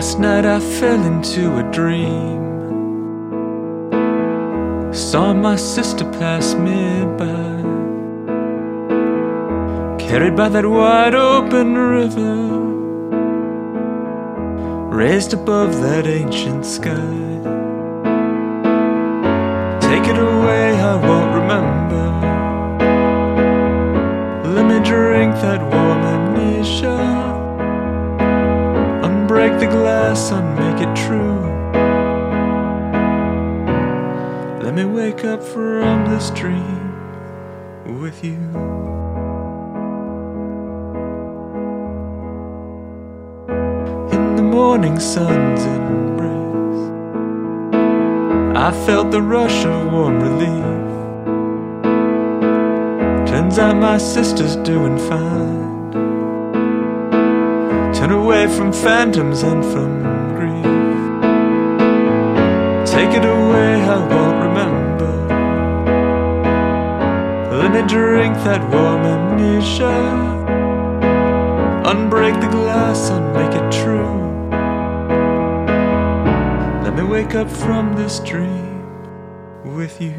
Last night I fell into a dream. Saw my sister pass me by, carried by that wide open river, raised above that ancient sky. Take it away, I won't remember. Let me drink that warm amnesia, unbreak the glass, unmake it true. Let me wake up from this dream with you. In the morning sun's embrace, I felt the rush of warm relief. Turns out my sister's doing fine. Turn away from phantoms and from grief. Take it away, I won't remember. Let me drink that warm amnesia, unbreak the glass, unmake it true. Let me wake up from this dream with you.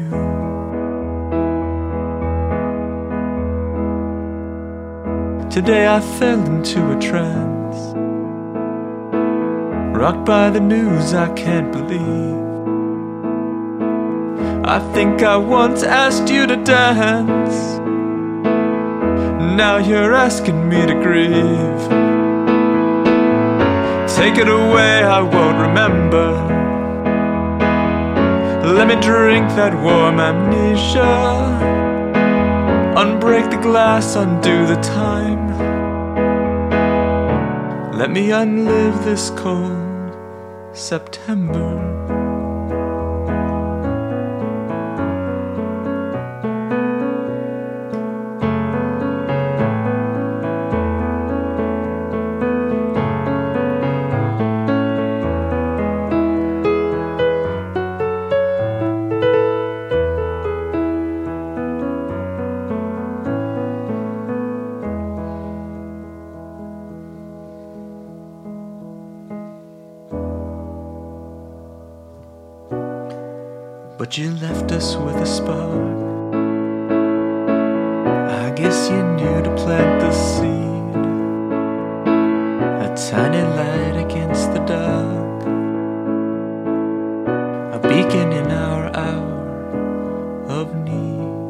Today I fell into a trance, rocked by the news I can't believe. I think I once asked you to dance, now you're asking me to grieve. Take it away, I won't remember. Let me drink that warm amnesia, unbreak the glass, undo the time. Let me unlive this cold September. But you left us with a spark. I guess you knew to plant the seed, a tiny light against the dark, a beacon in our hour of need.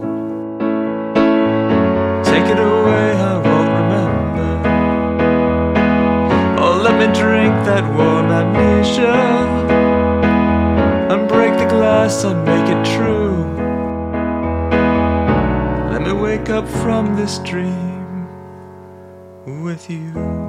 Take it away, I won't remember. Oh, let me drink that warm amnesia, unbreak the glass, unmake it true. Let me wake up from this dream with you.